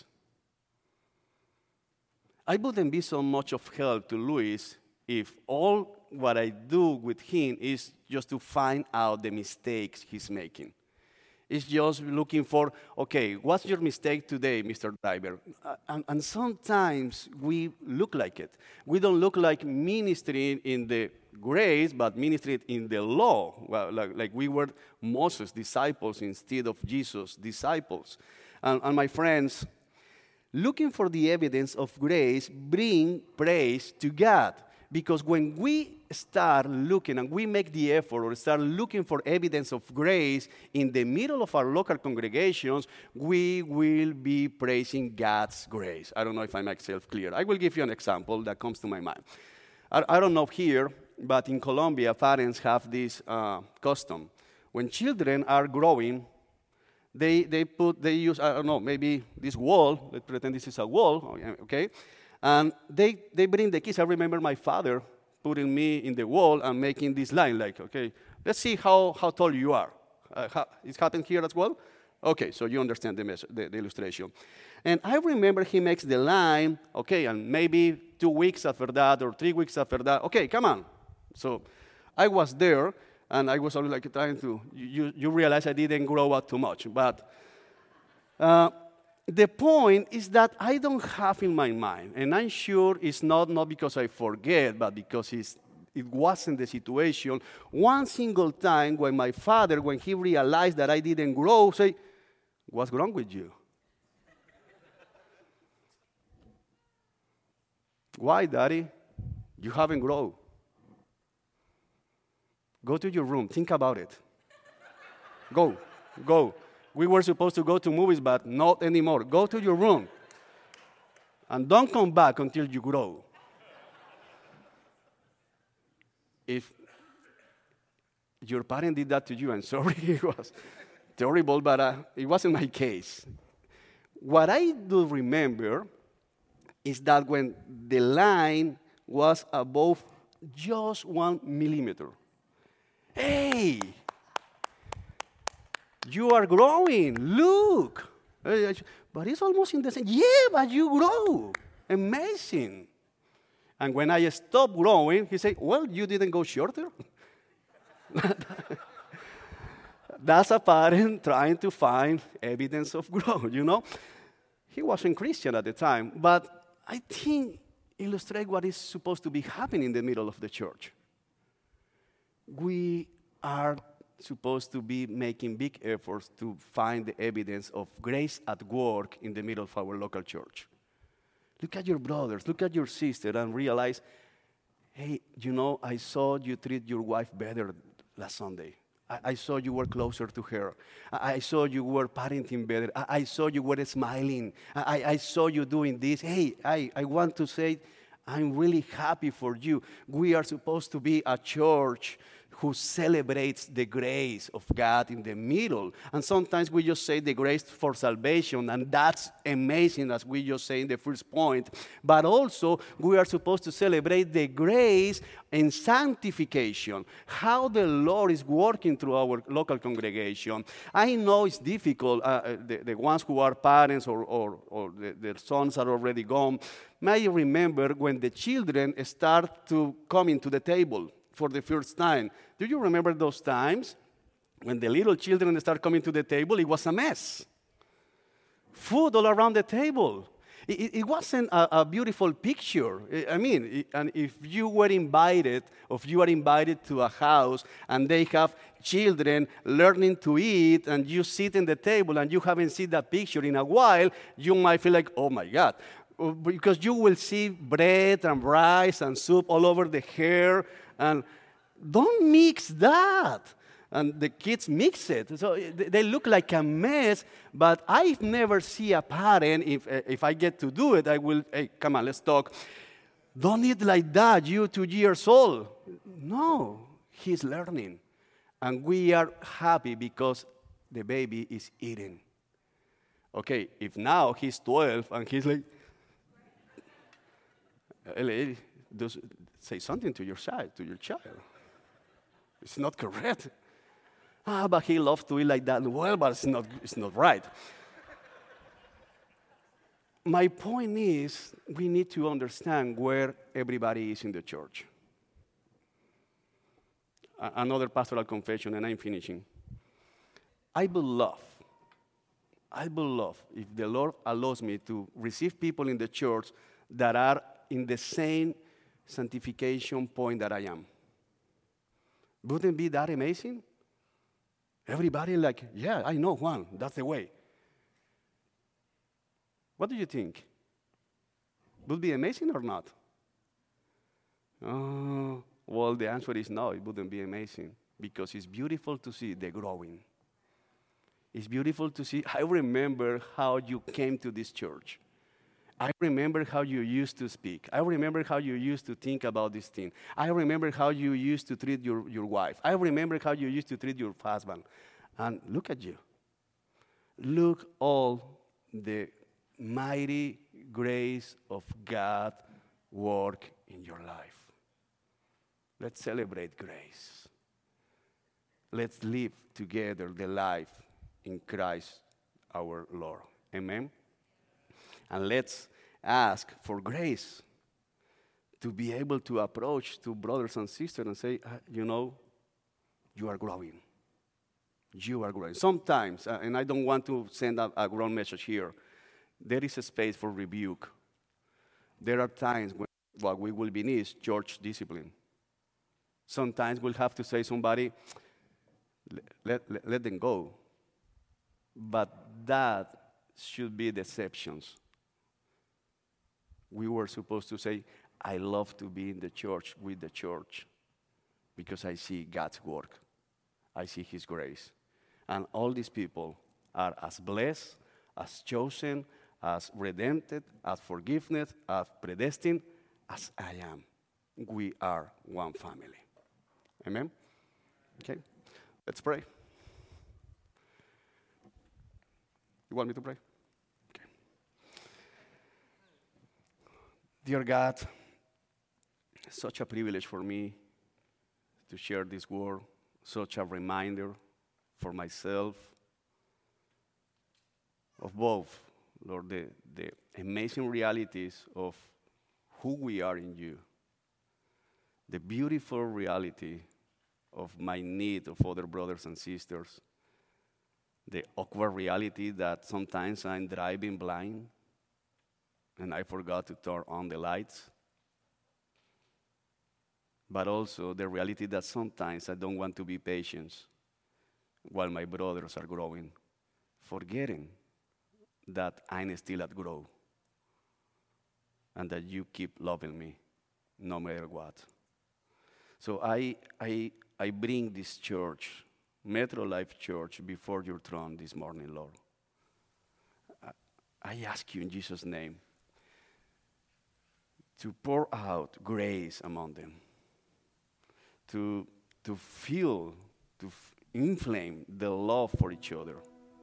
I wouldn't be so much of help to Luis if all what I do with him is just to find out the mistakes he's making. It's just looking for, okay, what's your mistake today, Mister Driver? Uh, and, and sometimes we look like it. We don't look like ministering in the grace, but ministering in the law. Well, like, like we were Moses' disciples instead of Jesus' disciples. And, and my friends, looking for the evidence of grace bring praise to God. Because when we start looking and we make the effort or start looking for evidence of grace in the middle of our local congregations, we will be praising God's grace. I don't know if I make myself clear. I will give you an example that comes to my mind. I, I don't know here, but in Colombia, parents have this uh, custom. When children are growing, they, they put, they use, I don't know, maybe this wall, let's pretend this is a wall, okay? And they, they bring the kids. I remember my father putting me in the wall and making this line, like, okay, let's see how, how tall you are. Uh, how, it's happened here as well? Okay, so you understand the, mes- the, the illustration. And I remember he makes the line, okay, and maybe two weeks after that or three weeks after that, okay, come on. So I was there, and I was always like trying to, you, you realize I didn't grow up too much, but uh, the point is that I don't have in my mind, and I'm sure it's not, not because I forget, but because it's, it wasn't the situation. One single time when my father, when he realized that I didn't grow, say, what's wrong with you? Why, Daddy? You haven't grown. Go to your room. Think about it. Go. Go. We were supposed to go to movies, but not anymore. Go to your room. And don't come back until you grow. If your parent did that to you, I'm sorry, it was terrible, but uh, it wasn't my case. What I do remember is that when the line was above just one millimeter, hey, you are growing, look. But it's almost in the same, yeah, but you grow, amazing. And when I stopped growing, he said, well, you didn't go shorter. That's a parent trying to find evidence of growth, you know. He wasn't Christian at the time, but I think illustrate what is supposed to be happening in the middle of the church. We are supposed to be making big efforts to find the evidence of grace at work in the middle of our local church. Look at your brothers, look at your sister, and realize, hey, you know, I saw you treat your wife better last Sunday. I, I saw you were closer to her. I, I saw you were parenting better. I, I saw you were smiling. I, I saw you doing this. Hey, I, I want to say, I'm really happy for you. We are supposed to be a church who celebrates the grace of God in the middle. And sometimes we just say the grace for salvation, and that's amazing, as we just say in the first point. But also, we are supposed to celebrate the grace in sanctification, how the Lord is working through our local congregation. I know it's difficult. Uh, the, the ones who are parents or, or, or the, their sons are already gone may remember when the children start to coming to the table for the first time. Do you remember those times when the little children start coming to the table? It was a mess. Food all around the table. It, it wasn't a, a beautiful picture. I mean, it, and if you were invited, or if you are invited to a house and they have children learning to eat, and you sit in the table and you haven't seen that picture in a while, you might feel like, oh my God. Because you will see bread and rice and soup all over the hair. And don't mix that. And the kids mix it. So they look like a mess, but I've never seen a parent, if, if I get to do it, I will, hey, come on, let's talk. Don't eat like that, you two years old. No, he's learning. And we are happy because the baby is eating. Okay, if now he's twelve and he's like, L A, say something to your child, to your child. It's not correct. Ah, but he loves to eat like that. Well, but it's not, it's not right. My point is, we need to understand where everybody is in the church. A- another pastoral confession, and I'm finishing. I would love, I would love if the Lord allows me to receive people in the church that are in the same sanctification point that I am. Wouldn't be that amazing? Everybody like, yeah, I know Juan, that's the way. What do you think? Would it be amazing or not? Oh, well, the answer is no, it wouldn't be amazing because it's beautiful to see the growing. It's beautiful to see. I remember how you came to this church. I remember how you used to speak. I remember how you used to think about this thing. I remember how you used to treat your, your wife. I remember how you used to treat your husband. And look at you. Look all the mighty grace of God work in your life. Let's celebrate grace. Let's live together the life in Christ our Lord. Amen? And let's ask for grace to be able to approach to brothers and sisters and say, uh, you know, you are growing. You are growing. Sometimes, uh, and I don't want to send a, a wrong message here, there is a space for rebuke. There are times when what we will be needs church discipline. Sometimes we'll have to say somebody, let, let, let them go. But that should be the exceptions. We were supposed to say, I love to be in the church with the church because I see God's work. I see His grace. And all these people are as blessed, as chosen, as redeemed, as forgiven, as predestined, as I am. We are one family. Amen? Okay, let's pray. You want me to pray? Okay. Dear God, such a privilege for me to share this word, such a reminder for myself of both, Lord, the, the amazing realities of who we are in you, the beautiful reality of my need of other brothers and sisters, the awkward reality that sometimes I'm driving blind and I forgot to turn on the lights, but also the reality that sometimes I don't want to be patient while my brothers are growing, forgetting that I'm still at grow and that you keep loving me no matter what. So I, I, I bring this church, Metro Life Church, before your throne this morning, Lord. I, I ask you in Jesus' name to pour out grace among them, to, to feel, to f- inflame the love for each other.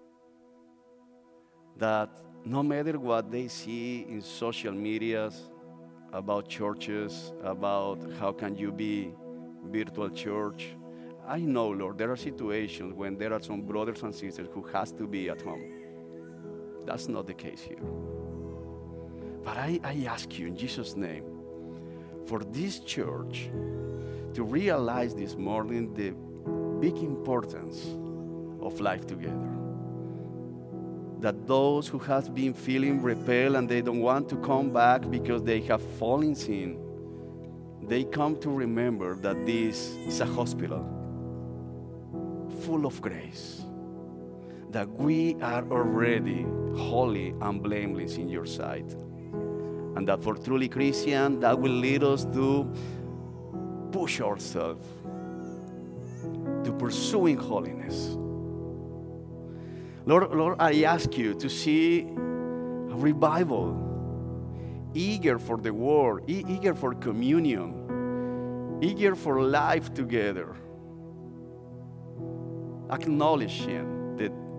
That no matter what they see in social medias about churches, about how can you be virtual church, I know, Lord, there are situations when there are some brothers and sisters who has to be at home. That's not the case here. But I, I ask you in Jesus' name for this church to realize this morning the big importance of life together. That those who have been feeling repelled and they don't want to come back because they have fallen in sin, they come to remember that this is a hospital full of grace, that we are already holy and blameless in your sight, and that for truly Christian, that will lead us to push ourselves to pursuing holiness. Lord, Lord, I ask you to see a revival, eager for the word, e- eager for communion, eager for life together, acknowledging the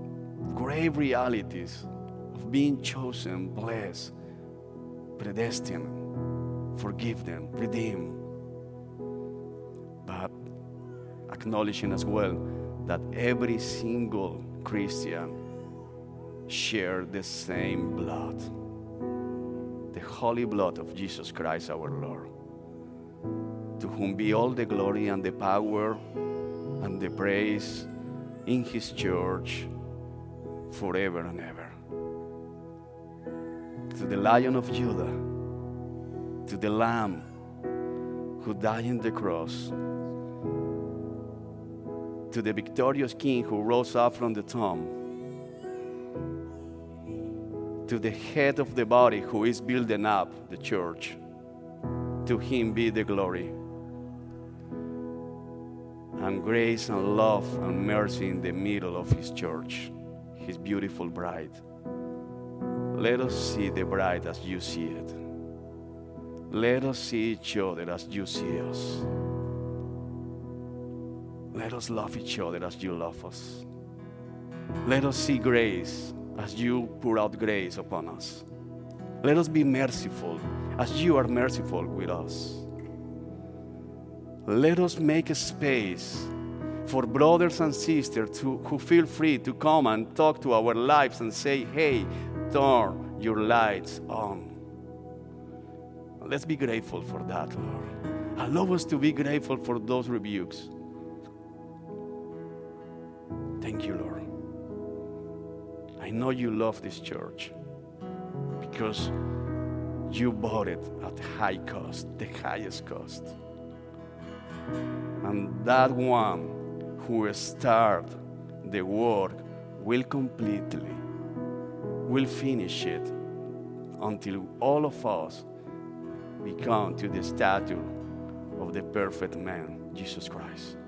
grave realities of being chosen, blessed, predestined, forgiven, redeemed, but acknowledging as well that every single Christian shares the same blood, the holy blood of Jesus Christ our Lord, to whom be all the glory and the power and the praise in His church forever and ever. To the Lion of Judah, to the Lamb who died on the cross, to the victorious King who rose up from the tomb, to the head of the body who is building up the church, to Him be the glory and grace and love and mercy in the middle of His church, His beautiful bride. Let us see the bride as you see it. Let us see each other as you see us. Let us love each other as you love us. Let us see grace as you pour out grace upon us. Let us be merciful as you are merciful with us. Let us make a space for brothers and sisters to, who feel free to come and talk to our lives and say, hey, turn your lights on. Let's be grateful for that, Lord. Allow us to be grateful for those rebukes. Thank you, Lord. I know you love this church because you bought it at high cost, the highest cost. And that one who started the work will completely, will finish it until all of us become to the stature of the perfect man, Jesus Christ.